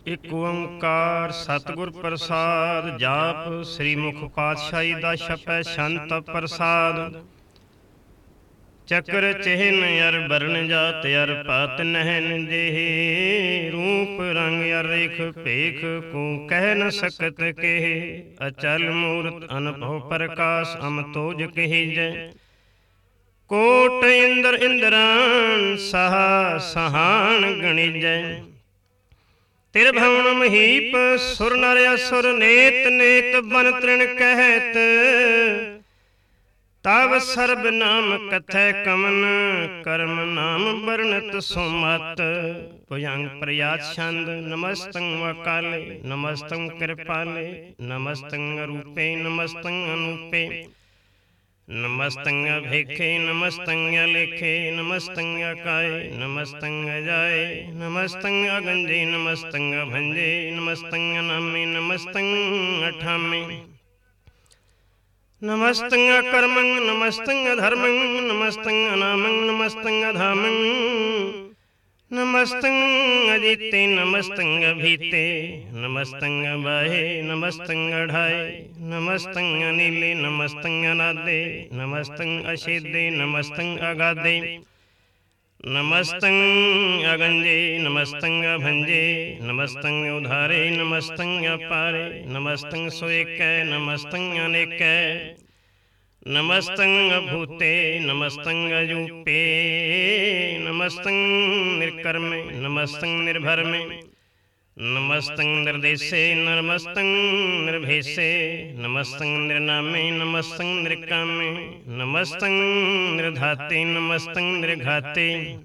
ਇਕ ਓੰਕਾਰ ਸਤਿਗੁਰ ਪ੍ਰਸਾਦ। ਜਾਪ ਸ੍ਰੀ ਮੁਖ ਪਾਤਸ਼ਾਹੀ ਦਾ ਛਪੈ ਸ਼ੰਤ ਪ੍ਰਸਾਦ। ਚੱਕਰ ਚਿਹਨ ਅਰ ਬਰਨ ਜਾਤ ਅਰ ਪਾਤ ਨਹਿਨ ਦੇਹ। ਰੂਪ ਰੰਗ ਅਰ ਰੇਖ ਭੇਖ ਕੋ ਕਹਿ ਨ ਸਕਤ ਕੇਹ। ਅਚਲ ਮੂਰਤ ਅਨਭਉ ਪ੍ਰਕਾਸ਼ ਅਮਤੋਜ ਕਹੀਜੈ। ਕੋਟ ਇੰਦਰ ਇੰਦਰਾਨ ਸਾਹਾ ਸਹਾਨ ਗਣੀਜੈ। ਤਿਰਭਵਨ ਮਹੀਪ ਸੁਰ ਨਰ ਅਸੁਰ ਨੇਤ ਨੇਤ ਬਨ ਤ੍ਰਿਣ ਕਹਿਤ। ਤਵ ਸਰਬ ਨਾਮ ਕਥੈ ਕਮਨ ਕਰਮ ਨਾਮ ਵਰਣਤ ਸੋ ਮਤ। ਭੁਜੰਗ ਪ੍ਰਯਾਤ ਛੰਦ ਨਮਸਤੰ ਵਕਾਲੇ ਨਮਸਤੰ ਕਿਰਪਾਲੇ ਨਮਸਤੰ ਅਰੂਪੇ ਨਮਸਤੰ ਅਨੂਪੇ ਨਮਸਤੰ ਅਭੇਖੇ ਨਮਸਤੰ ਅਲੇਖੇ ਨਮਸਤੰ ਅਕਾਏ ਨਮਸਤੰ ਅਜਾਏ ਨਮਸਤੰ ਅਗੰਜੇ ਨਮਸਤੰ ਅਭੰਜੇ ਨਮਸਤੰ ਅਨਾਮੇ ਨਮਸਤੰ ਅਠਾਮੇ ਨਮਸਤੰ ਅਕਰਮੰ ਨਮਸਤੰ ਅਧਰਮੰ ਨਮਸਤੰ ਅਨਾਮੰ ਨਮਸਤੰ ਅਧਾਮੰ ਨਮਸਤੰ ਅਜੀਤੇ ਨਮਸਤੰ ਅਭੀਤੇ ਨਮਸਤੰ ਅਬਾਹੇ ਨਮਸਤੰ ਅਢਾਏ ਨਮਸਤੰ ਅਨੀਲੇ ਨਮਸਤੰ ਅਨਾਦੇ ਨਮਸਤੰ ਅਛੇਦੇ ਨਮਸਤੰ ਅਗਾਦੇ ਨਮਸਤੰ ਅਗੰਜੇ ਨਮਸਤੰ ਅਭੰਜੇ ਨਮਸਤੰ ਉਧਾਰੇ ਨਮਸਤੰ ਅਪਾਰੇ ਨਮਸਤੰ ਸੋਏਕੈ ਨਮਸਤੰ ਅਨੇਕੈ ਨਮਸਤੰ ਅਭੂਤੇ ਨਮਸਤੰ ਅਜੂਪੇ ਨਮਸਤੰ ਨਿਰਕਰਮੇ ਨਮਸਤੰ ਨਿਰਭਰਮੇ ਨਮਸਤੰ ਨਿਰਦੇਸੇ ਨਮਸਤੰ ਨਿਰਭੇਸੇ ਨਮਸਤੰ ਨਿਰਨਾਮੇ ਨਮਸਤੰ ਨਿਰਕਾਮੇ ਨਮਸਤੰ ਨਿਰਧਾਤੇ ਨਮਸਤੰ ਨਿਰਘਾਤੇ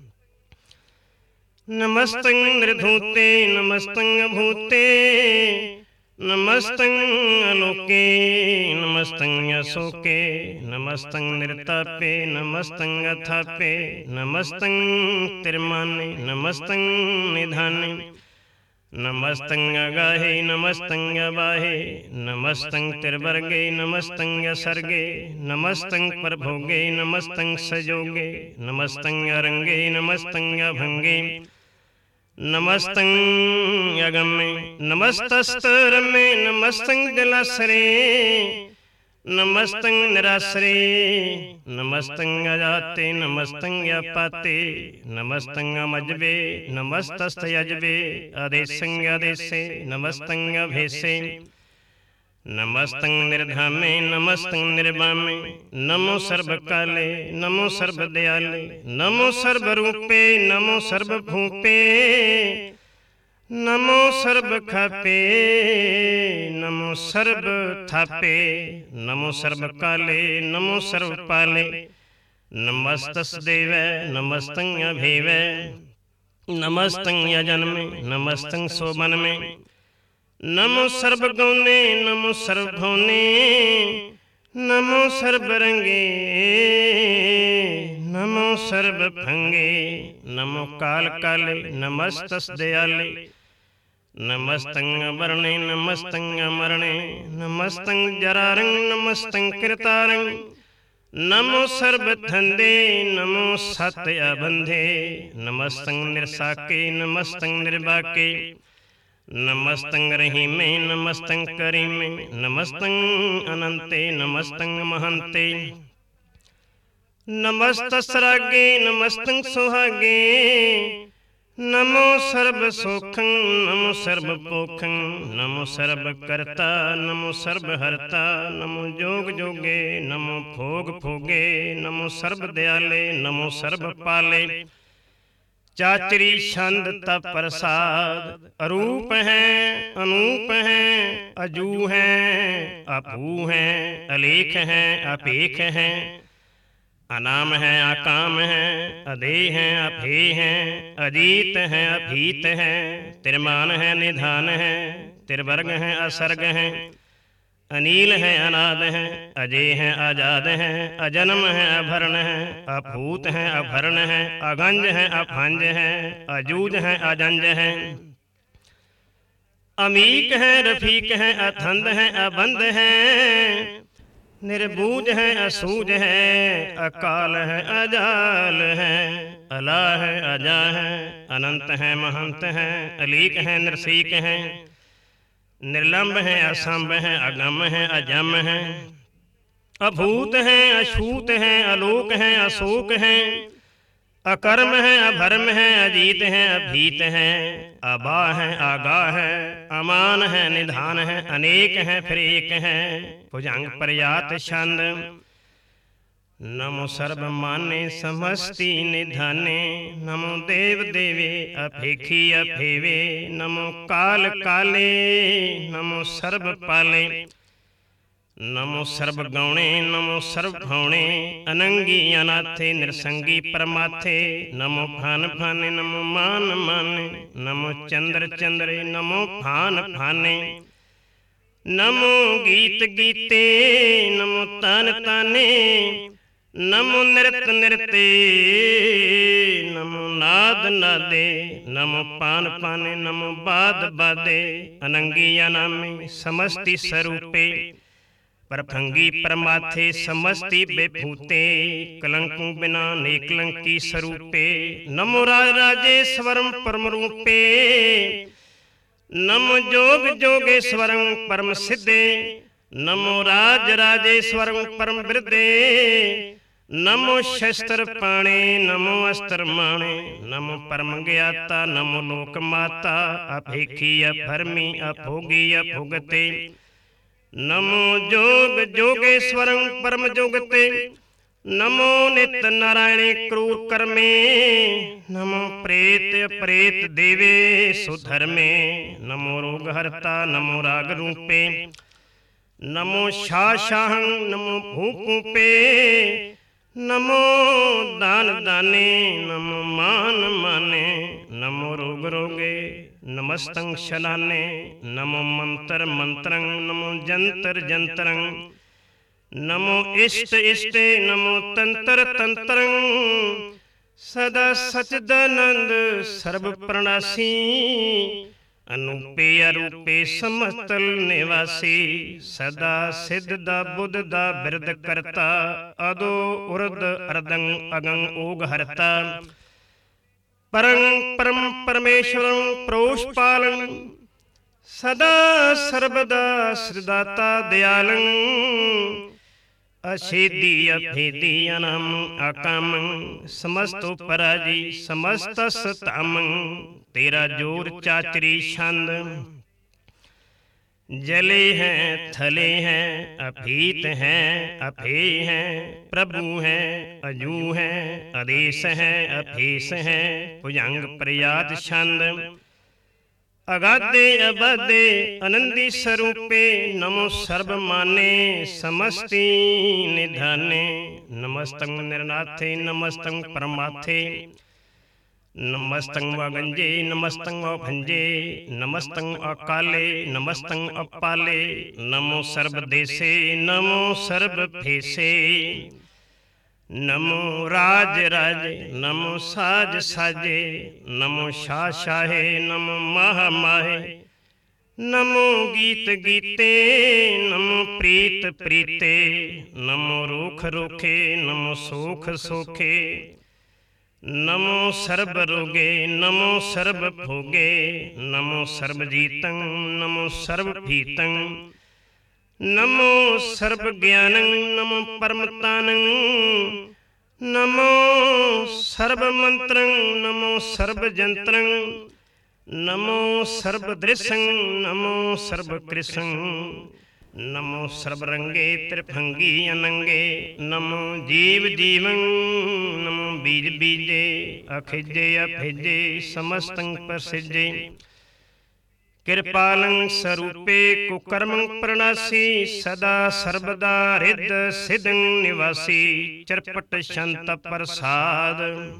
ਨਮਸਤੰ ਨਿਰਧੂਤੇ ਨਮਸਤੰ ਅਭੂਤੇ ਨਮਸਤੰ ਅਲੋਕੇ ਨਮਸਤੰ ਅਸੋਕੇ ਨਮਸਤੰ ਨਿਰਤਾਪੇ ਨਮਸਤੰ ਅਥਾਪੇ ਨਮਸਤੰ ਤਿਰਮਾਨੇ ਨਮਸਤੰ ਨਿਧਾਨੇ ਨਮਸਤੰ ਅਗਾਹੇ ਨਮਸਤੰ ਅਬਾਹੇ ਨਮਸਤੰ ਤਿਰਵਰਗੇ ਨਮਸਤੰ ਅਸਰਗੇ ਨਮਸਤੰ ਪ੍ਰਭੋਗੇ ਨਮਸਤੰ ਸਜੋਗੇ ਨਮਸਤੰ ਅਰੰਗੇ ਨਮਸਤੰ ਅਭੰਗੇ ਨਮਸਤੰ ਅਗਮੇ ਨਮਸਤਸਤ ਰਮੇ ਨਮਸਤੰ ਜਲਾਸਰੇ ਨਮਸਤੰ ਨਿਰਾਸਰੇ ਨਮਸਤੰ ਅਜਾਤੇ ਨਮਸਤੰ ਅਪਾਤੇ ਨਮਸਤੰ ਅਮਜਵੇ ਨਮਸਤਸਤ ਯਜਵੇ ਆਦੇਸੰ ਆਦੇਸੇ ਨਮਸਤੰ ਅਭੇਸੇ ਨਮਸਤੰ ਨਿਰਧਾਮੇ ਨਮਸਤੰ ਨਿਰਬਾਮੇ ਨਮੋ ਸਰਬ ਕਾਲੇ ਨਮੋ ਸਰਬ ਦਿਆਲੇ ਨਮੋ ਸਰਬ ਰੂਪੇ ਨਮੋ ਸਰਬ ਭੂਪੇ ਨਮੋ ਸਰਬ ਖਾਪੇ ਨਮੋ ਸਰਬ ਥਾਪੇ ਨਮੋ ਸਰਬ ਕਾਲੇ ਨਮੋ ਸਰਬ ਪਾਲੇ ਨਮਸਤਸ ਦੇਵੈ ਨਮਸਤੰ ਅਭੇਵੈ ਨਮਸਤੰ ਅਜਨਮੇ ਨਮਸਤੰ ਸੋਬਨਮੇ ਨਮੋ ਸਰਬ ਗੌਨੇ ਨਮੋ ਸਰਬ ਭੌਨੇ ਨਮੋ ਸਰਬ ਰੰਗੇ ਨਮੋ ਸਰਬ ਭੰਗੇ ਨਮੋ ਕਾਲ ਕਾਲੇ ਨਮਸਤਸ ਦਿਆਲੇ ਨਮਸਤੰ ਅਵਰਣੇ ਨਮਸਤੰ ਅਮਰਣੇ ਨਮਸਤੰ ਜਰਾਰੰ ਨਮਸਤੰ ਕਿਰਤਾਰੰ ਨਮੋ ਸਰਬ ਥੰਦੇ ਨਮੋ ਸਤ ਅਬੰਧੇ ਨਮਸਤੰ ਨਿਰਸਾਕੇ ਨਮਸਤੰ ਨਿਰਬਾਕੇ ਨਮਸਤੰ ਰਹੀਮੇ ਨਮਸਤੰ ਕਰੀਮੇ ਨਮਸਤੰ ਅਨੰਤੇ ਨਮਸਤੰ ਮਹੰਤੇ ਨਮਸਤਸ ਰਾਗੇ ਨਮਸਤੰ ਸੁਹਾਗੇ ਨਮੋ ਸਰਬ ਸੋਖੰ ਨਮੋ ਸਰਬ ਪੋਖੰ ਨਮੋ ਸਰਬ ਕਰਤਾ ਨਮੋ ਸਰਬ ਹਰਤਾ ਨਮੋ ਜੋਗ ਜੋਗੇ ਨਮੋ ਭੋਗ ਭੋਗੇ ਨਮੋ ਸਰਬ ਦਿਆਲੇ ਨਮੋ ਸਰਬ ਪਾਲੇ ਚਾਚਰੀ ਛੰਦ ਤਪ ਪ੍ਰਸਾਦ। ਅਰੂਪ ਹੈ ਅਨੂਪ ਹੈ ਅਜੂ ਹੈ ਆਪੂ ਹੈ ਅਲੇਖ ਹੈ ਅਪੇਖ ਹੈ ਅਨਾਮ ਹੈ ਆਕਾਮ ਹੈ ਅਦੇਹ ਹੈ ਅਭੇ ਹੈ ਅਜੀਤ ਹੈ ਅਭੀਤ ਹੈ ਤਿਰਮਾਨ ਹੈ ਨਿਧਾਨ ਹੈ ਤਿਰਵਰਗ ਹੈ ਅਸਰਗ ਹੈ ਅਨੀਲ ਹੈ ਅਨਾਦ ਹੈ ਅਜੇ ਹੈ ਆਜ਼ਾਦ ਹੈ ਅਜਨਮ ਹੈ ਅਭਰਨ ਹੈ ਅਭੂਤ ਹੈ ਅਭਰਨ ਹੈ ਅਗੰਜ ਹੈ ਅਭੰਜ ਹੈ ਅਜੂਜ ਹੈ ਅਜੰਜ ਹੈ ਅਮੀਕ ਹੈ ਰਫੀਕ ਹੈ ਅਥੰਦ ਹੈ ਅਬੰਧ ਹੈ निर्बूझ है असूझ है, अकाल है अजाल है, अला है अजा है, अनंत है महंत है, अलीक है नरसीक है, निर्लंब है असंभ है, अगम है अजम है, अभूत है अछूत है, अलोक है अशोक है, अकर्म है अभर्म है, अजीत है अभीत है, अबा है आगा है, अमान है निधान है, अनेक है फिर एक है, भुजंग प्रयात छंद। नमो सर्व माने समस्ति निधाने, नमो देव देवे अपेखी अफेवे, नमो काल काले, नमो सर्व पाले, नमो सर्व गौणे, नमो सर्व भौणे, अनंगी अनाथे निरसंगी परमाथे, नमो फान फाने, नमो मान माने, नमो चंद्र चंद्रे, नमो फान फाने, नमो गीत गीते, नमो तान ताने, नमो नृत नृते, नमो नाद नादे, नमो पान पाने, नमो बाद बादे, अनंगी अनामे समस्ति स्वरूपे, परफंगी परमाथे समस्ति बेफूते, कलंकु बिना नेकलंकी स्वरूपे, नमो राज राजेश्वरम परम रूपे, नमो जोग जोगेश्वरं परम सिद्धे, नमो राज राजेश्वरं परम वृद्धे, नमो शस्त्र पाणे, नमो अस्त्र माणे, नमो परम ज्ञाता, नमो लोक माता, अभेखी अभर्मी अभोगी अभुगते, नमो जोग जोगेश्वरं परम जोगते, नमो नित नारायणे क्रूर कर्मे, नमो प्रेत प्रेत देवे सुधर्मे, नमो रोग हरता, नमो राग रूपे, नमो शाहं, नमो भूपूपे, नमो दान दाने, नमो मान माने, नमो रोग रोगे, नमस्तं शलाने, नमो मंत्र मंत्रं, नमो जंतर जंत्रं, नमो इष्ट इष्टे, नमो तंत्र तंत्रं, सदा सच्चिदानंद सर्व प्रणासी, अनूपे अरूपे समस्तल निवासी, सदा सिद्ध दा बुद्ध दा बिरद करता, अदो उर्द अर्दं अगं ओग हरता, परं परम परमेश्वरं प्रोष्पालं, सदा सर्वदा श्रीदाता दयालं, अछेदी अभेदी अनाम अकामं, समस्तोपराजी समस्तस्तामं, तेरा जोर चाचरी छंद, जले हैं थले हैं, अभीत हैं अभेय हैं, प्रभु हैं अजू हैं, आदेश हैं अभेस हैं, भुजंग प्रयात छंद, अगाधे अबाधे आनंदी स्वरूपे, नमो सर्व माने समस्ति निधाने, नमस्तं निर्नाथे, नमस्तं परमाथे, नमस्तं वगंजे, नमस्तं अभंजे, नमस्तं अकाले, नमस्तं अपाले, नमो सर्वदेशे, नमो सर्वभेषे, नमो राज राजे, नमो साज साजे, नमो शाह शाहे, नमो माह माहे, नमो गीत गीते, नमो प्रीत प्रीते, नमो रोख रोखे, नमो सोख सोखे, नमो सर्व रोगे, नमो सर्व भोगे, नमो सर्वजीतं, नमो सर्वभीतं, नमो सर्व ज्ञानं, नमो परमतानं, नमो सर्व मंत्रं, नमो सर्व जंत्रं, नमो सर्व दृश्यं, नमो सर्व कृशं, नमो सर्वरंगे त्रिभंगी अनंगे, नमो जीव जीवं, नमो बीज बीजे, अखिजे अभिजे समस्तं प्रसिजे, कृपालं स्वरूपे कुकर्मं प्रणासी, सदा सर्वदा हृद सिद्धं निवासी, चरपट शांत प्रसाद,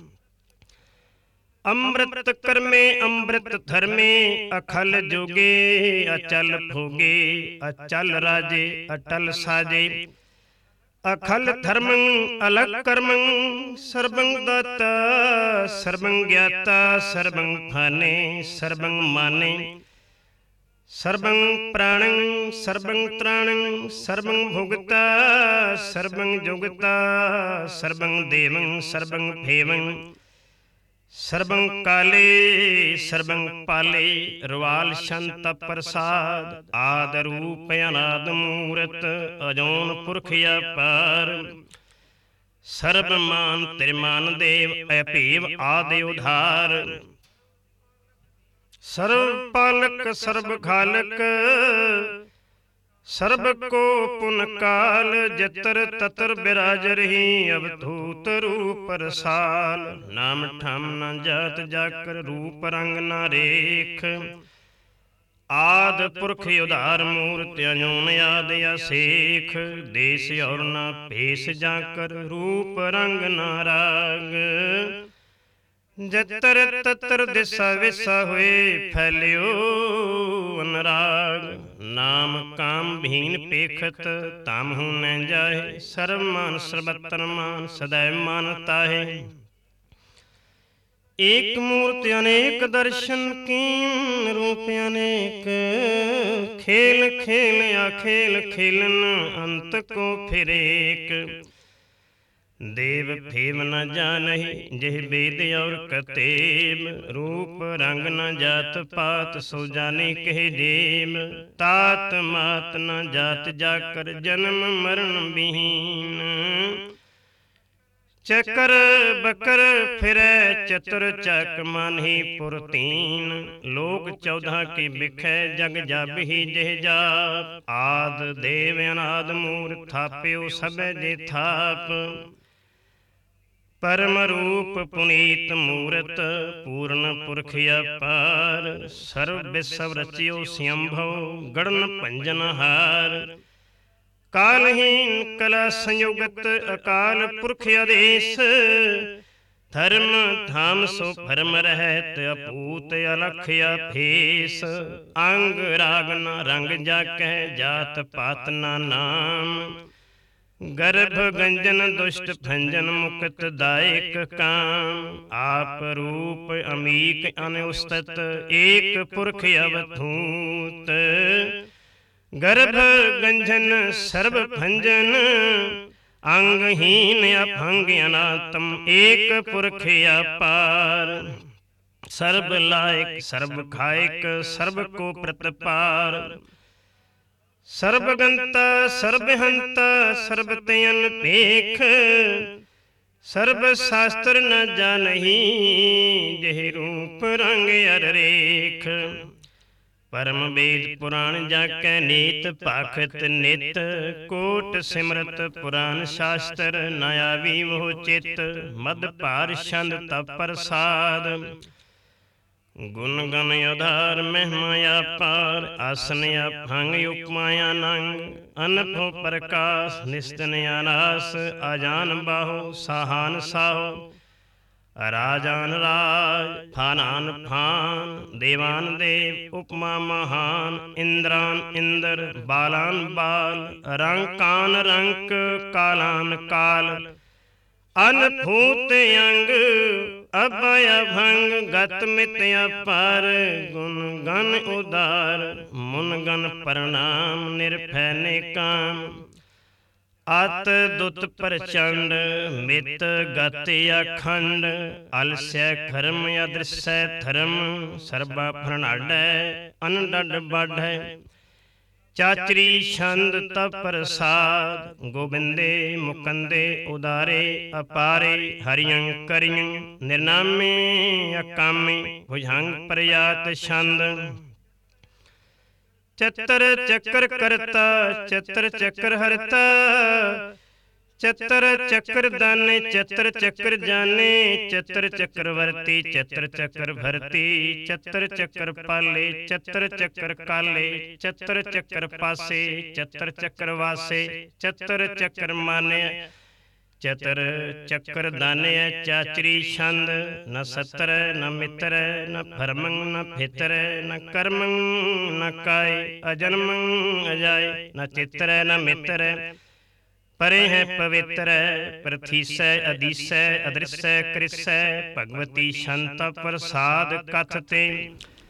अमृत कर्मे अमृत धर्मे, अखल जोगे अचल भोगे, अचल राजे अटल साजे, अखल धर्मं अलग कर्मं, सर्वं दाता सर्वं ज्ञाता, सर्वं भाने सर्वं माने, ਸਰਬੰ ਪ੍ਰਾਣੰ ਸਰਬੰ ਤ੍ਰਾਣੰ ਸਰਬੰ ਭੁਗਤਾ ਸਰਬੰ ਜੁਗਤਾ ਸਰਬੰ ਦੇਵੰ ਸਰਬੰ ਭੇਵੰ ਸਰਬੰ ਕਾਲੇ ਸਰਬੰ ਪਾਲੇ ਰਵਾਲ ਸ਼ੰਤ ਪ੍ਰਸਾਦ ਆਦ ਰੂਪ ਅਨਾਦ ਮੂਰਤ ਅਜੋਨ ਪੁਰਖ ਅਪਾਰ ਸਰਬ ਮਾਨ ਤ੍ਰਿਮਾਨ ਦੇਵ ਅਭੇਵ ਆਦਿ ਉਧਾਰ ਸਰਬ ਪਾਲਕ ਸਰਬ ਖਾਲਕ ਸਰਬ ਕੋ ਪੁਨ ਕਾਲ ਜਤਰ ਤਤਰ ਬਿਰਾਜ ਰਹੀ ਅਵਧੂਤ ਰੂਪ ਰਸਾਲ ਨਾਮ ਠਮ ਨ ਜਾਤ ਜਾਕਰ ਰੂਪ ਰੰਗ ਨ ਰੇਖ ਆਦ ਪੁਰਖ ਉਧਾਰ ਮੂਰਤ ਅਜੂਨ ਆਦ ਅਸੇਖ ਦੇਸ ਔਰ ਨ ਭੇਸ ਜਾਕਰ ਰੂਪ ਰੰਗ ਨ ਰਾਗ ਜਤਰ ਤਤਰ ਦਿਸਾ ਵਿਸਾ ਹੋਏ ਫੈਲਿਓ ਅਨਰਾਗ ਨਾਮ ਕਾਮ ਭੀਨ ਪੇਖਤ ਤਮ ਹੂੰ ਨ ਜਾਏ ਸਰਬ ਮਾਨ ਸਰਬਤਰ ਮਾਨ ਸदैव ਮਾਨਤਾ ਹੈ ਏਕ ਮੂਰਤ ਅਨੇਕ ਦਰਸ਼ਨ ਕੀਨ ਰੂਪ ਅਨੇਕ ਖੇਲ ਖੇਲਿਆ ਖੇਲ ਖੇਲਨ ਅੰਤ ਕੋ ਫਿਰ ਏਕ ਦੇਵ ਫੇਮ ਨ ਜਾਨਹਿ ਜਿਹ ਵੇਦ ਔਰ ਕਤੇਬ ਰੂਪ ਰੰਗ ਨ ਜਾਤ ਪਾਤ ਸੋ ਜਾਨੇ ਕਹਿ ਜੇਮ ਤਾਤ ਮਾਤ ਨ ਜਾਤ ਜਾਕਰ ਜਨਮ ਮਰਨ ਬਹੀਨ ਚੱਕਰ ਬਕਰ ਫਿਰੈ ਚਤੁਰ ਚੱਕ ਮਾਨਹੀ ਪੁਰਤੀਨ ਲੋਕ 14 ਕੀ ਬਿਖੈ ਜਗ ਜਾਬਹੀ ਜਿਹ ਜਾਪ ਆਦ ਦੇਵ ਅਨਾਦ ਮੂਰ ਥਾਪਿਓ ਸਭੈ ਜੇ ਥਾਪ ਪਰਮ ਰੂਪ ਪੁਨੀਤ ਮੂਰਤ ਪੂਰਨ ਪੁਰਖ ਅਪਾਰ ਸਰਬ ਵਿਸਵ ਰਚਿਓ ਸਿਅੰਭਉ ਗੜਨ ਭੰਜਨ ਹਾਰ ਕਾਲਹੀਨ ਕਲਾ ਸੰਯੁਗਤ ਅਕਾਲ ਪੁਰਖ ਆਦੇਸ਼ ਧਰਮ ਧਾਮ ਸੋ ਭਰਮ ਰਹਿਤ ਅਪੂਤ ਅਲਖ ਅਭੇਸ ਅੰਗ ਰਾਗ ਨ ਰੰਗ ਜਾਕੈ ਜਾਤ ਪਾਤ ਨ ਨਾਮ ਗਰਭ ਗੰਜਨ ਦੁਸ਼ਟ ਭੰਜਨ ਮੁਕਤ ਦਾਇਕ ਕਾਮ ਆਪ ਰੂਪ ਅਮੀਕ ਅਨਉਸਤਤ ਏਕ ਪੁਰਖ ਅਵਧੂਤ ਗਰਭ ਗੰਜਨ ਸਰਬ ਭੰਜਨ ਅੰਗਹੀਨ ਅਭੰਗ ਅਨਾਤਮ ਏਕ ਪੁਰਖ ਅਪਾਰ ਸਰਬ ਲਾਇਕ ਸਰਬ ਖਾਇਕ ਸਰਬ ਕੋ ਪ੍ਰਤਪਾਰ ਸਰਬ ਗੰਤਾ ਸਰਬ ਹੰਤਾ ਸਰਬ ਤਯਨ ਭੇਖ ਸਰਬ ਸ਼ਾਸਤਰ ਨ ਜਾਨਹੀ ਜਿਹ ਰੂਪ ਰੰਗ ਅਰ ਰੇਖ ਪਰਮ ਵੇਦ ਪੁਰਾਣ ਜਾਕੈ ਨੀਤ ਭਾਖਤ ਨਿਤ ਕੋਟ ਸਿਮਰਤ ਪੁਰਾਨ ਸ਼ਾਸਤਰ ਨ ਆਵੀ ਉਹ ਚਿਤ ਮਦ ਭਾਰ ਛੰਦ ਤਪ ਪ੍ਰਸਾਦ ਗੁਣ ਗਨ ਉਧਾਰ ਮਹਿਮਾ ਅਪਾਰ ਆਸਨ ਅਭੰਗ ਉਪਮਾ ਅਨੰਗ ਅਨਭਉ ਪ੍ਰਕਾਸ਼ ਨਿਸਤਨ ਅਨਾਸ ਆਜਾਨ ਬਾਹੋ ਸਾਹਾਨ ਸਾਹੋ ਰਾਜਾਨ ਰਾਜ ਫਾਨਾਨ ਫਾਨ ਦੇਵਾਨ ਦੇਵ ਉਪਮਾ ਮਹਾਨ ਇੰਦਰਾਨ ਇੰਦਰ ਬਾਲਾਨ ਬਾਲ ਰੰਕਾਨ ਰੰਕ ਕਾਲਾਨ ਕਾਲ ਅਨਭੂਤ ਅੰਗ ਅਭੈ ਅਭੰਗ ਗਤ ਮਿਤ ਅਪਾਰ ਗੁਣ ਗਨ ਉਦਾਰ ਮੁਨ ਗਨ ਪ੍ਰਣਾਮ ਨਿਰਭੈ ਨੇਕਾਮ ਅਤ ਦੁਤ ਪ੍ਰਚੰਡ ਮਿਤ ਗਤ ਅਖੰਡ ਅਲਸੈ ਖਰਮ ਅਦ੍ਰਿਸੈ ਧਰਮ ਸਰਬਾ ਫਰਨਾਡੈ ਅਨਡਡ ਬਾਢੈ ਚਾਚਰੀ ਛੰਦ ਤਪ ਪ੍ਰਸਾਦ ਗੋਬਿੰਦੇ ਮੁਕੰਦੇ ਉਦਾਰੇ ਅਪਾਰੇ ਹਰਿਯੰ ਕਰਿਯੰ ਨਿਰਨਾਮੇ ਅਕਾਮੇ ਭੁਜੰਗ ਪ੍ਰਯਾਤ ਛੰਦ ਚਤਰ ਚੱਕਰ ਕਰਤਾ ਚਤਰ ਚੱਕਰ ਹਰਤਾ ਚਤਰ ਚੱਕਰ ਦਾਨੇ ਚਤਰ ਚੱਕਰ ਜਾਨੇ ਚਤਰ ਚੱਕਰ ਵਰਤੀ ਚਤਰ ਚੱਕਰ ਭਰਤੀ ਚਤਰ ਚੱਕਰ ਪਾਲੇ ਚਤਰ ਚੱਕਰ ਕਾਲੇ ਚਤਰ ਚੱਕਰ ਪਾਸੇ ਚਤਰ ਚੱਕਰ ਵਾਸੇ ਚਤਰ ਚੱਕਰ ਮਾਨਿਆ ਚਤਰ ਚੱਕਰ ਦਾਨਿਆ ਚਾਚਰੀ ਛੰਦ ਨ ਸਤਰ ਨ ਮਿੱਤਰ ਨ ਭਰਮੰ ਨ ਫਿਤਰ ਨ ਕਰਮੰ ਨ ਕਾਇ ਅਜਨਮੰ ਅਜਾਇ ਨ ਚਿਤਰ ਨ ਮਿੱਤਰ ਪਰੇ ਹੈ ਪਵਿੱਤਰ ਪ੍ਰਥੀਸੈ ਅਦੀਸੈ ਅਦ੍ਰਿਸੈ ਕ੍ਰਿਸੈ ਭਗਵਤੀ ਸ਼ੰਤ ਪ੍ਰਸਾਦ ਕਥ ਤੇ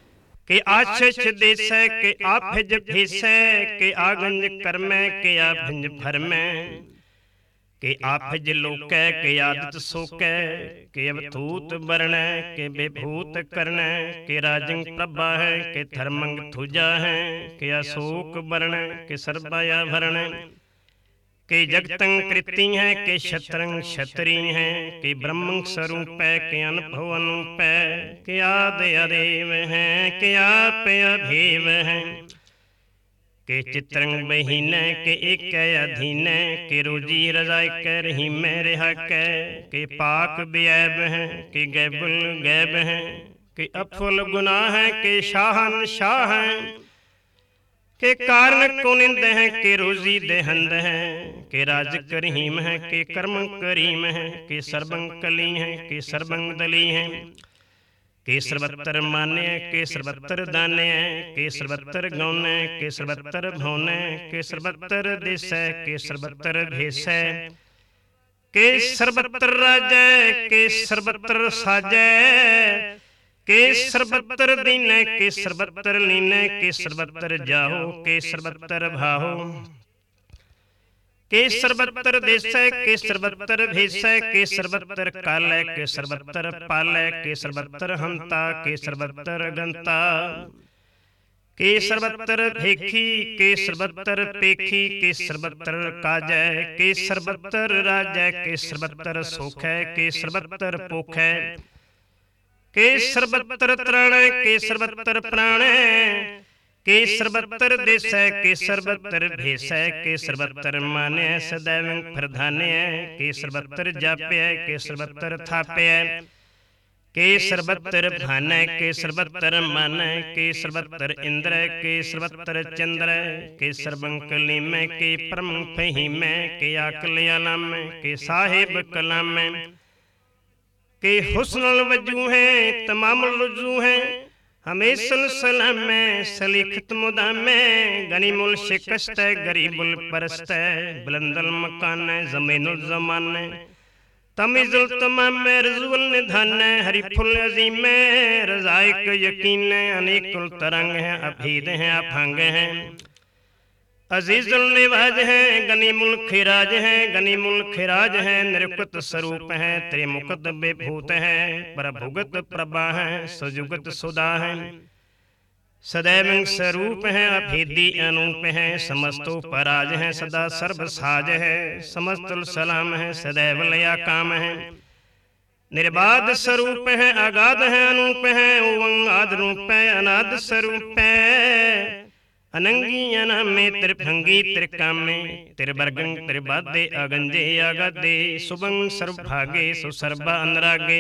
ਕਿ ਆਸ਼ਿਸ਼ ਦੇਸੈ ਕਿ ਆਭਿਜ ਭੇਸੈ ਕਿ ਆਗੰਜ ਕਰਮੈ ਕਿ ਆਭਿੰਜ ਫਰਮੈ ਕਿ ਆਭਿਜ ਲੋਕੈ ਕਿ ਆਦਿਤ ਸੋਕੈ ਕਿ ਅਵਧੂਤ ਵਰਣੈ ਕਿ ਵਿਭੂਤ ਕਰਣੈ ਕਿ ਰਾਜੰ ਪ੍ਰਭਾ ਹੈ ਕਿ ਧਰਮੰ ਥੁਜਾ ਹੈ ਕਿ ਅਸ਼ੋਕ ਵਰਣੈ ਕਿ ਸਰਬਾ ਆਭਰਣੈ ਕਿ ਜਗਤੰ ਕ੍ਰਿਤੀ ਹੈ ਕਿ ਛਤਰੰ ਛਤਰੀ ਹੈ ਕਿ ਬ੍ਰਹਮੰ ਸਰੂਪੈ ਕਿ ਅਨਭਵ ਅਨੂਪੈ ਕਿ ਆਦਿ ਅਦੇਵ ਹੈ ਕਿ ਆਪ ਅਭੇਵ ਹੈ ਕਿ ਚਿਤਰੰ ਬਹੀਨੈ ਕਿ ਏਕੈ ਅਧੀਨੈ ਕਿ ਰੋਜੀ ਰਜ਼ਾ ਏਕੈ ਰਹੀਮੈ ਰਿਹਾ ਕੈ ਕਿ ਪਾਕ ਬਿਐਬ ਹੈ ਕਿ ਗੈਬੁਲ ਗੈਬ ਹੈ ਕਿ ਅਫੁਲ ਗੁਨਾਹ ਹੈ ਕਿ ਸ਼ਾਹਨ ਸ਼ਾਹ ਹੈ ਕਿ ਕਾਰਨ ਕੁਨਿੰਦ ਹੈ ਕਿ ਰੋਜ਼ੀ ਦੇਹੰਦ ਹੈ ਕਿ ਰਾਜਕ ਰਹੀਮ ਹੈ ਕਿ ਕਰਮ ਕਰੀਮ ਹੈ ਕਿ ਸਰਬੰ ਕਲੀ ਹੈ ਕਿ ਸਰਬੰ ਦਲੀ ਹੈ ਕਿ ਸਰਬੱਤਰ ਮਾਨਿਆ ਕਿ ਸਰਬੱਤਰ ਦਾਨਿਆ ਕਿ ਸਰਬੱਤਰ ਗਾਉਨੈ ਕਿ ਸਰਬੱਤਰ ਭਾਉਨੈ ਕਿ ਸਰਬੱਤਰ ਦੇਸੈ ਕਿ ਸਰਬੱਤਰ ਭੇਸੈ ਕਿ ਸਰਬੱਤਰ ਰਾਜੈ ਕਿ ਸਰਬੱਤਰ ਸਾਜੈ ਕਿ ਸਰਬੱਤਰ ਦੀਨੈ ਕਿ ਸਰਬੱਤਰ ਲੀਨੈ ਕਿ ਸਰਬੱਤਰ ਜਾਹੋ ਕਿ ਸਰਬੱਤਰ ਭਾਹੋ ਕਿ ਸਰਬੱਤਰ ਦੇਸੈ ਕਿ ਸਰਬੱਤਰ ਭੇਸੈ ਕਿ ਸਰਬੱਤਰ ਕਾਲੈ ਕਿ ਸਰਬੱਤਰ ਪਾਲੈ ਕਿ ਸਰਬੱਤਰ ਹੰਤਾ ਕਿ ਸਰਬੱਤਰ ਗੰਤਾ ਕਿ ਸਰਬੱਤਰ ਭੇਖੀ ਕਿ ਸਰਬੱਤਰ ਪੇਖੀ ਕਿ ਸਰਬੱਤਰ ਕਾਜੈ ਕਿ ਸਰਬੱਤਰ ਰਾਜੈ ਕਿ ਸਰਬੱਤਰ ਸੋਖੈ ਕਿ ਸਰਬੱਤਰ ਪੋਖੈ ਕਿ ਸਰਬੱਤਰ ਤ੍ਰਾਣੈ ਕਿ ਸਰਬੱਤਰ ਪ੍ਰਾਣੈ ਕਿ ਸਰਬੱਤਰ ਦੇਸੈ ਕਿ ਸਰਬੱਤਰ ਭੇਸੈ ਕਿ ਸਰਬੱਤਰ ਮਾਨਿਆ ਸदैवं ਪ੍ਰਧਾਨਿਆ ਕਿ ਸਰਬੱਤਰ ਜਾਪਿਆ ਕਿ ਸਰਬੱਤਰ ਥਾਪਿਆ ਕਿ ਸਰਬੱਤਰ ਭਾਨੈ ਕਿ ਸਰਬੱਤਰ ਮਾਨੈ ਕਿ ਸਰਬੱਤਰ ਇੰਦਰੈ ਕਿ ਸਰਬੱਤਰ ਚੰਦਰੈ ਕਿ ਸਰਬੰ ਕਲੀਮੈ ਕਿ ਪਰਮ ਫਹੀਮੈ ਕਿ ਆਕਲ ਅਲਾਮੈ ਕਿ ਸਾਹਿਬ ਕਲਾਮੈ ਕਿ ਹੁਸਨੁਲ ਵਜੂ ਹੈ ਤਮਾਮੁਲ ਰੁਜੂ ਹੈ ਹਮੇਸ਼ਲ ਸਲਾਮੈ ਸਲੀਖਤ ਮੁਦਾਮੈ ਗਨੀਮੁਲ ਸ਼ਿਕਸਤੈ ਗਰੀਬੁਲ ਪਰਸਤੈ ਬੁਲੰਦਲ ਮਕਾਨੈ ਜ਼ਮੀਨੁਲ ਜ਼ਮਾਨੈ ਤਮਿਜ਼ੁਲ ਤਮਾਮੈ ਰਜ਼ੁਲ ਨਿਧਾਨੈ ਹਰੀਫੁਲ ਅਜ਼ੀਮੈ ਰਜ਼ਾਇਕ ਯਕੀਨੈ ਅਨੇਕੁਲ ਤਰੰਗ ਹੈ ਅਭੀਦ ਹੈ ਅਭੰਗ ਹੈ ਅਜ਼ੀਜ਼ੁਲ ਨਿਵਾਜ ਹੈ ਗਨੀਮੁਲ ਖਿਰਾਜ ਹੈ ਗਨੀਮੁਲ ਖਿਰਾਜ ਹੈ ਨਿਰੁਕਤ ਸਰੂਪ ਹੈ ਤ੍ਰਿਮੁਕਤ ਵਿਭੂਤ ਹੈ ਪ੍ਰਭੁਗਤ ਪ੍ਰਭਾ ਹੈ ਸੁਜੁਗਤ ਸੁਦਾ ਹੈ ਸदैवं ਸਰੂਪ ਹੈ ਅਭੇਦੀ ਅਨੂਪ ਹੈ ਸਮਸਤੋ ਪਰਾਜ ਹੈ ਸਦਾ ਸਰਬ ਸਾਜ ਹੈ ਸਮਸਤੁਲ ਸਲਾਮ ਹੈ ਸदैव ਲਿਆ ਕਾਮ ਹੈ ਨਿਰਬਾਧ ਸਰੂਪ ਹੈ ਆਗਾਧ ਹੈ ਅਨੂਪ ਹੈ ਓਵੰ ਆਦ ਰੂਪ ਹੈ ਅਨਾਦ ਸਰੂਪ ਹੈ ਅਨੰਗੀ ਅਨਾਮੇ ਤ੍ਰਿਭੰਗੀ ਤ੍ਰਿਕਾਮੇ ਤ੍ਰਿਵਰਗੰ ਤ੍ਰਿਬਾਧੇ ਅਗੰਜੇ ਆਗਾਦੇ ਸੁਭੰ ਸਰਵਭਾਗੇ ਸੁਸਰਬਾ ਅਨਰਾਗੇ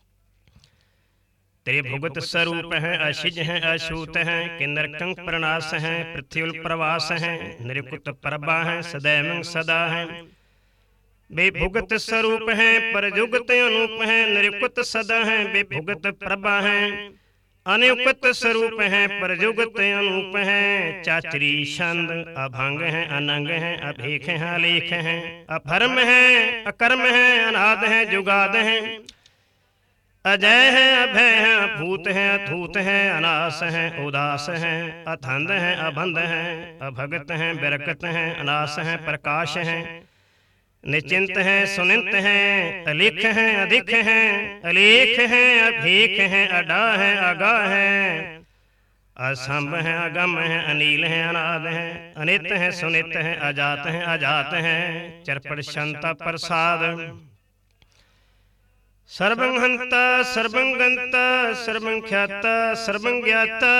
त्रिभुगत स्वरूप है अशिज है अछूत है कि नरकं प्रणास है पृथ्वील प्रवास है निरुकुत प्रभा है सदैवं सदा है बेभुगत स्वरूप है परजुगत अनूप है निरुकुत सदा है बेभुगत प्रभा है अनियुक्त स्वरूप है परजुगत अनूप है चाचरी छंद अभंग है अनंग है अभेख है अलेख है अभर्म है अकर्म है अनाद है जुगाद है अजय है अभय है अभूत है अधूत है अनास है उदास है अथंद है अबंध है अभगत है बिरकत है अनास है प्रकाश है निचिंत है सुनिंत है अलिख है अधिक है अलेख है अभेख है अडा है आगा है असंभ है अगम है अनील है अनाद है अनित है सुनित है अजात है चरपट शंता प्रसाद सर्वं हंता सर्वं गंता सर्वं ख्याता सर्वं ज्ञाता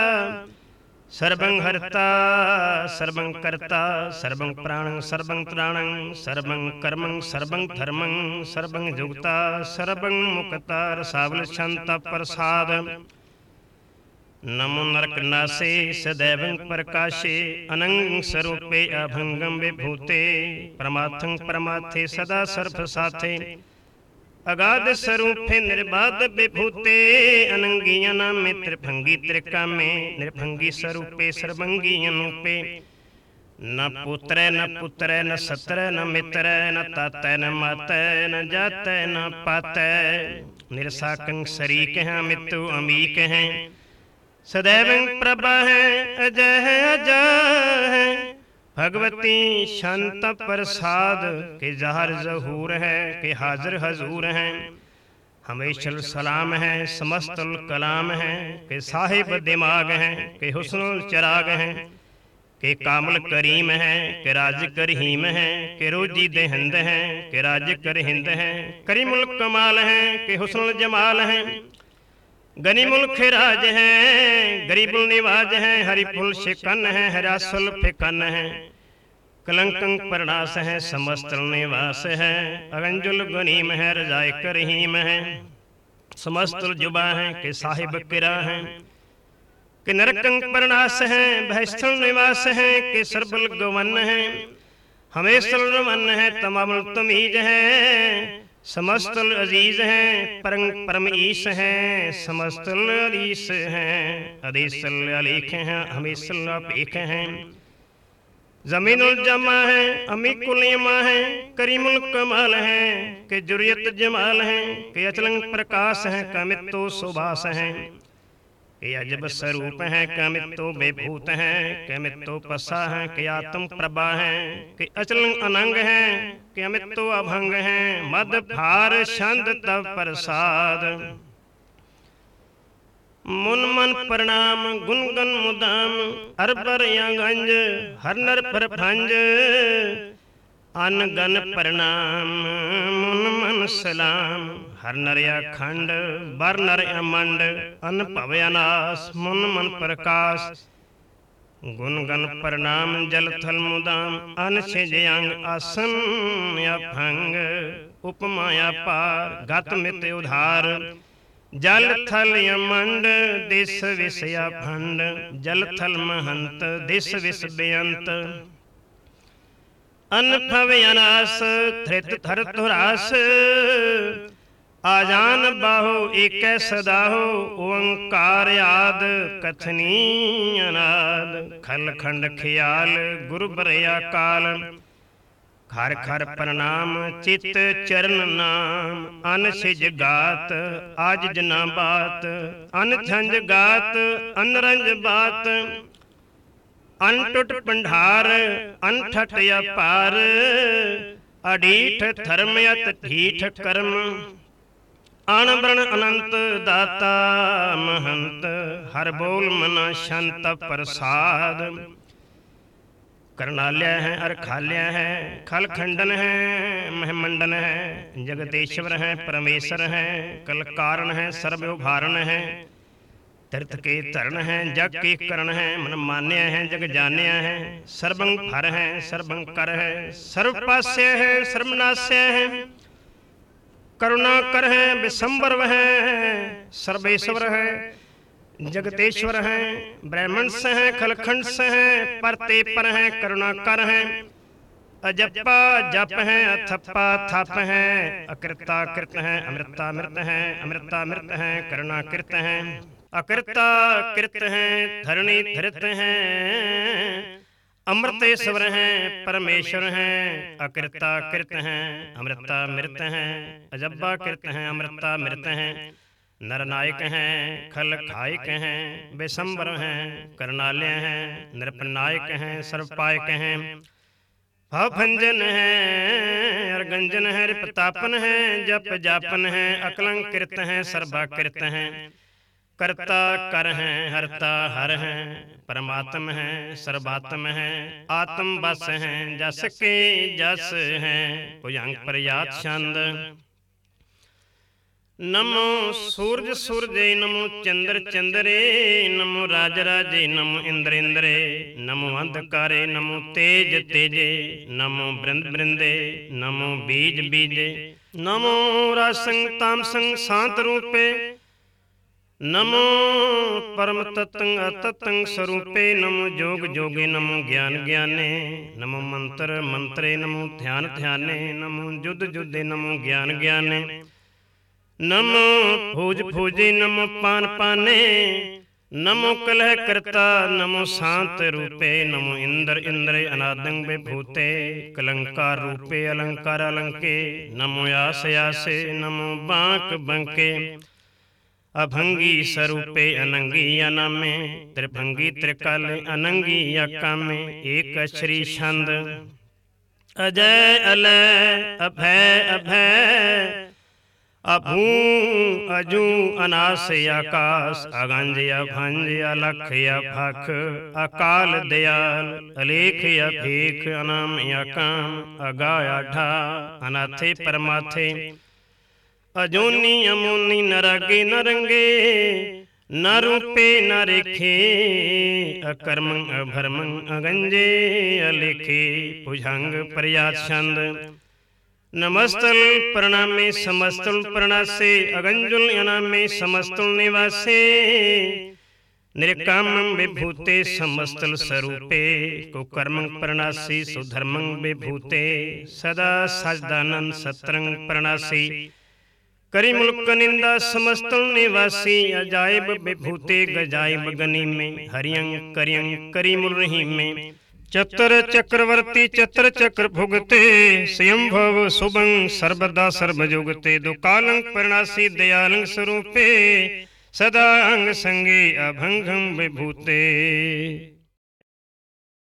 सर्वं हर्ता सर्वं कर्ता सर्वं प्राणं सर्वं त्राणं सर्वं कर्मं सर्वं धर्मं सर्वं जुगता सर्वं मुक्ता रसावल शांता प्रसाद नमो नरक नासे सदैवं प्रकाशे अनंग स्वरूपे अभंगम विभूते परमार्थं परमार्थे सदा सर्व साथे अगाध स्वरूपे निर्बाध विभूते अनंगी अनामे त्रिभंगी त्रिकामे निर्भंगी स्वरूपे सर्वंगी अनूपे न पुत्र न पुत्र न सत्र न मित्र न तात न मात न जात न पात निरसाकं शरीक है मित्रु अमीक है सदैवं प्रभा है अजय है अजय है। भगवती शांत प्रसाद के ज़हर ज़हूर है के हाजिर हजूर हैं। हमेशल सलाम है समस्तुल कलाम है के साहिब दिमाग हैं के हुस्नुल चिराग हैं। के कामल करीम है के राज करहीम है के रोजी देहिंद हैं के राज करहिंद हैं। करीमुल कमाल है के हुस्नुल जमाल हैं। गनीमुल खिराज है गरीबुल निवाज है। हरिफुल शिकन है हरासुल फिकन है। कलंकं परनास है समस्तल निवास है। अगंजुल गनीम है रजाय करहीम है। समस्तुल जुबा है के साहिब किरा है। कि नरकं परनास है भयस्थल निवास है के सरबल गवन है। हमेशल रमन है तमामुल तमीज है। समस्तल अजीज हैं परम ईश हैं। समस्तल अलीस हैं अदीसल अलीख हैं हमीसल अपीख हैं। जमीनुल जमा है अमीकुल यमा है करीमुल कमाल है के जुरियत जमाल है के अचलंग प्रकाश है कमित्तो सुभाष हैं। के अजब स्वरूप हैं कमित्तो बेभूत हैं कमित्तो पसा हैं के आत्म प्रभा हैं के अचलंग अनंग हैं के अमित्तो अभंग हैं। मद भार छंद तब प्रसाद मुन मन प्रणाम गुन गन मुदाम अरबर या गंज हर नर पर भंज। अन गन प्रणाम मुन मन सलाम हर नर या खंड बर नर या मंड। अन भव अनास मुन मन प्रकाश गुन गन प्रणाम जल थल मुदाम। अन छिज अंग आसन या भंग उपमा या पार गत मित उधार। जल थल यमंड दिस विस या भंड जल थल महंत दिस विस बेअंत। अन भव अनास धृत थर धुरास आजान बाहो एक सदाहो। ओंकार आद कथनी अनाद खल खंड खियाल गुरु बरया काल। खर खर प्रणाम चित चरण नाम। अन सिज गात आज जना बात अन झंझ गात अन रंज बात। अन टुट पंडार अन ठट अपार अडीठ धर्म अत ढीठ कर्म। अण बरण अनंत दाता महंत हर बोल मना शांत प्रसाद। करणालय है अरखालय है खल खंडन है महमंडन है। जगदेश्वर है परमेश्वर है कल कारण है सर्व उभारण है। तीर्थ के तरण है जग के करण है मन मान्य है जग जान्य है। सर्वंग भर है सर्वंग कर है सर्व पास्य है सर्वनाश्य है। करुणा कर है विशंबर है सर्वेश्वर है। जगतेश्वर हैं ब्राह्मण से हैं खलखंड से हैं परते पर हैं करुणा कर हैं। अजप्पा जप हैं अथप्पा थप हैं अकृता कृत हैं अमृता मृत हैं अमृता मृत हैं करुणा कृत हैं। अकृता कृत हैं धरणी धृत हैं अमृतेश्वर हैं परमेश्वर हैं। अकृता कृत हैं अमृता मृत हैं अजब्बा कृत हैं अमृता मृत हैं। नरनायक हैं खल खायक हैं विशंबर हैं करणालय हैं नृपनायक हैं सर्वपायक हैं। भंजन हैं अर्गंजन है प्रतापन है जप जापन है अकलंकृत हैं सर्वाकृत हैं। कर्ता कर हैं हरता हर हैं परमात्म हैं सर्वात्म हैं। आत्म बस हैं जस के जस हैं भुजंग प्रयात छंद। नमो सूरज सूरजे नमो चंद्र चंद्रे नमो राज राजे नमो इंद्र इंद्रे। नमो अंधकारे नमो तेज तेजे नमो बृंद बृंदे नमो बीज बीजे। नमो रासंग तामसंग शांत रूपे नमो परम तत्ंग अतत्ंग स्वरूपे। नमो जोग जोगे नमो ज्ञान ज्ञाने नमो मंत्र मंत्रे नमो ध्यान ध्याने। नमो जुद जुदे नमो ज्ञान ज्ञाने। नमो फूज फूजे नमो पान पाने नमो कलह करता नमो शांत रूपे। नमो इंद्र इंद्र अनादंग विभूते कलंकार रूपे अलंकार अलंके। नमो यास यासे नमो बांक बंके अभंगी स्वरूपे अनंगी अनामे, त्रिभंगी त्रिकाले अनंगी अकामे। एक श्री छंद अजय अलय अभय अभय, अभू अजू अनास आकाश, अगंज अभंज अलख अभख, अकाल दयाल अलेख अभेख, अनाम अकाम अगा आठा, अनाथे परमाथे, अजोनी अमोनी नरागे नरंगे, न रूपे न रेखे, अकर्मं अभर्मं अगंजे अलेखे। भुजंग प्रयात छंद नमस्तल प्रणामे समस्तुल प्रणासे, अगंजुल अनामे समस्तुल निवासे, निर्कामं विभूते समस्तुल स्वरूपे, कुकर्मं प्रणासी सुधर्मं विभूते, सदा सजदानंद सत्रंग प्रणासी, करी मुल्क निंदा समस्तुल निवासी, अजायब विभूते गजायब गनी में, हरियं करियं करी मुल रही में, चतर चक्रवर्ती चतर चक्र भुगते, स्वयंभव शुभं सर्वदा सर्वजुगते, दुकालं प्रणासी दयालं स्वरूपे, सदा अंग संगे अभंगं विभूते।